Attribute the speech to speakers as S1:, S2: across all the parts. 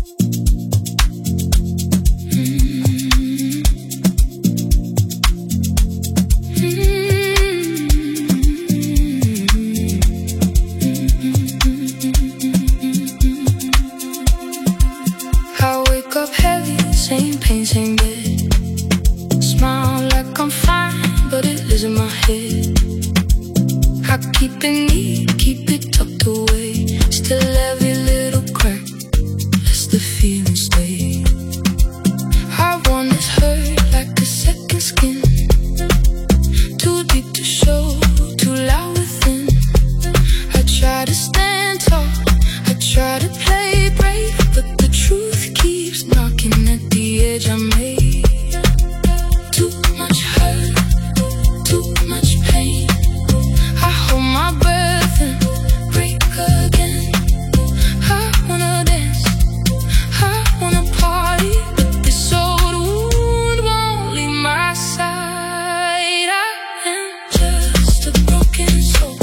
S1: I wake up heavy, same pain, same bed. Smile like I'm fine, but it lives in my head. I keep it neat, keep it tucked away. Still every little crack lets the feeling stay. I want this hurt like a second skin. Too deep to show, too loud within. I try to stand tall, I try to play brave, but the truth keeps knocking at the edge I made. Too much hurt, too much pain. I hold my breath and break again. I wanna dance, I wanna party, but this old wound won't leave my side. I am just a broken soul.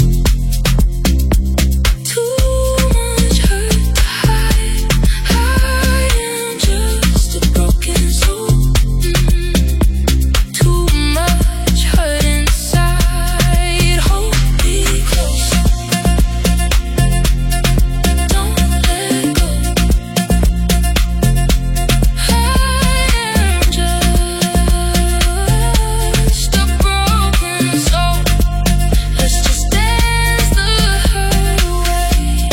S1: Too much hurt to hide. I am just a broken soul. Too much hurt inside. Hold me close, don't let go. I am just a broken soul. Let's just dance the hurt away.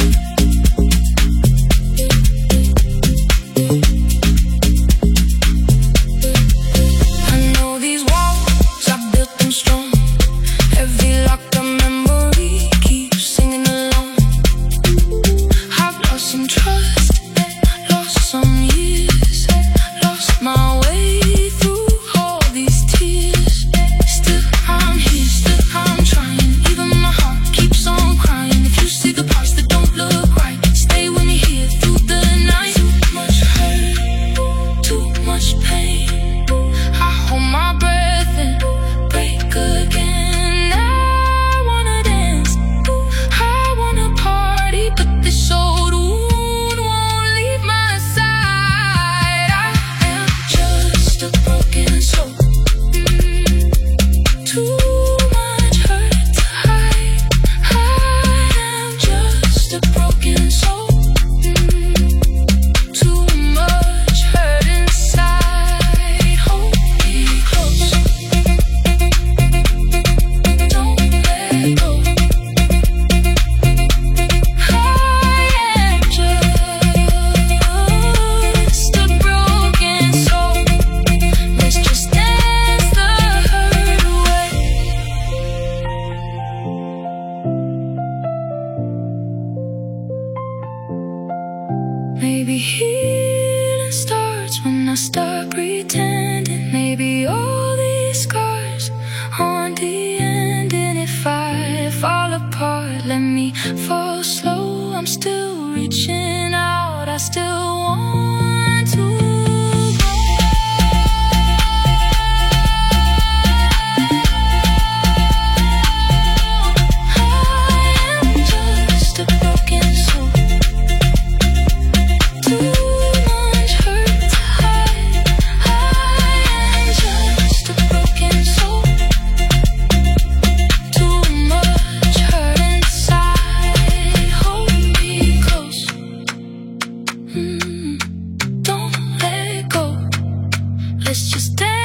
S1: I know these walls, I built them strong. Every locked up memory keeps singing along. I've lost some trust, lost some years, lost my way through all these tears. Still I'm here, still I'm trying. Even my heart keeps on crying. If you see the parts that don't look right, stay with me here through the night. Too much hurt, too much pain. I hold my breath and break again. I wanna dance, I wanna party, but this old wound won't leave my side. I am just a broken soul. Too much hurt to hide. I am just a broken soul. Too much hurt inside. Hold me close, don't let go. I am just a broken soul. Let's just dance the hurt away. Maybe healing starts when I start pretending. Maybe all these scars aren't the end. And if I fall apart, let me fall slow. I'm still reaching out, I still want to grow. I am just a broken soul. Too much hurt to hide. I am just a broken soul. Too much hurt inside. Hold me close, don't let go. Let's just dance.